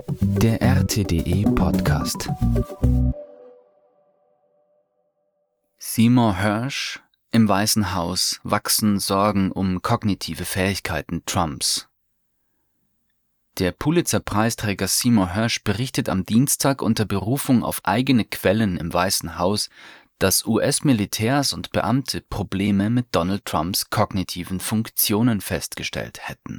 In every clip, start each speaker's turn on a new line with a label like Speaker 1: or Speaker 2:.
Speaker 1: Der RTDE Podcast. Seymour Hersh: Im Weißen Haus wachsen Sorgen um kognitive Fähigkeiten Trumps. Der Pulitzer-Preisträger Seymour Hersh berichtet am Dienstag unter Berufung auf eigene Quellen im Weißen Haus, dass US-Militärs und Beamte Probleme mit Donald Trumps kognitiven Funktionen festgestellt hätten.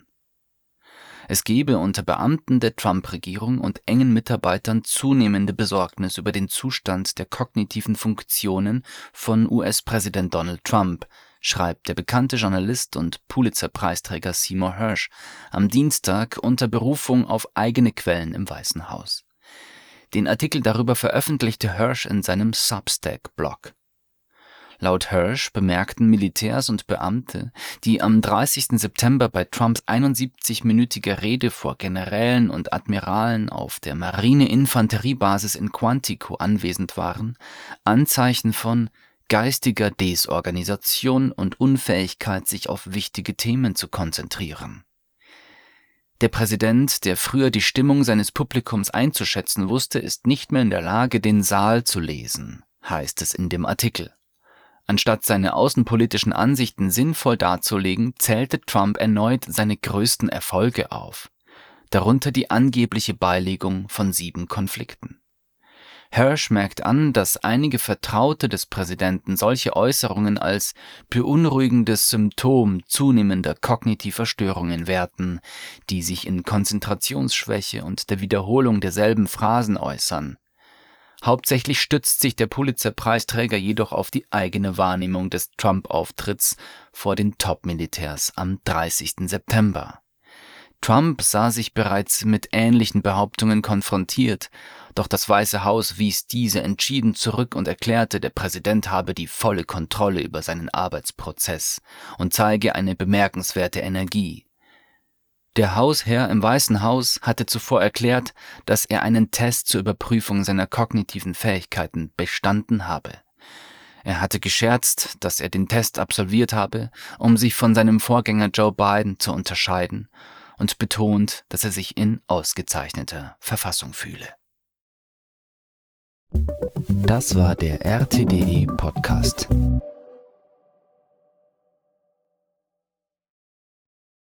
Speaker 1: Es gebe unter Beamten der Trump-Regierung und engen Mitarbeitern zunehmende Besorgnis über den Zustand der kognitiven Funktionen von US-Präsident Donald Trump, schreibt der bekannte Journalist und Pulitzer-Preisträger Seymour Hersh am Dienstag unter Berufung auf eigene Quellen im Weißen Haus. Den Artikel darüber veröffentlichte Hersh in seinem Substack-Blog. Laut Hersh bemerkten Militärs und Beamte, die am 30. September bei Trumps 71-minütiger Rede vor Generälen und Admiralen auf der Marine-Infanteriebasis in Quantico anwesend waren, Anzeichen von geistiger Desorganisation und Unfähigkeit, sich auf wichtige Themen zu konzentrieren. Der Präsident, der früher die Stimmung seines Publikums einzuschätzen wusste, ist nicht mehr in der Lage, den Saal zu lesen, heißt es in dem Artikel. Anstatt seine außenpolitischen Ansichten sinnvoll darzulegen, zählte Trump erneut seine größten Erfolge auf, darunter die angebliche Beilegung von 7 Konflikten. Hersh merkt an, dass einige Vertraute des Präsidenten solche Äußerungen als beunruhigendes Symptom zunehmender kognitiver Störungen werten, die sich in Konzentrationsschwäche und der Wiederholung derselben Phrasen äußern. Hauptsächlich stützt sich der Pulitzer-Preisträger jedoch auf die eigene Wahrnehmung des Trump-Auftritts vor den Top-Militärs am 30. September. Trump sah sich bereits mit ähnlichen Behauptungen konfrontiert, doch das Weiße Haus wies diese entschieden zurück und erklärte, der Präsident habe die volle Kontrolle über seinen Arbeitsprozess und zeige eine bemerkenswerte Energie. Der Hausherr im Weißen Haus hatte zuvor erklärt, dass er einen Test zur Überprüfung seiner kognitiven Fähigkeiten bestanden habe. Er hatte gescherzt, dass er den Test absolviert habe, um sich von seinem Vorgänger Joe Biden zu unterscheiden, und betont, dass er sich in ausgezeichneter Verfassung fühle. Das war der RTDE Podcast.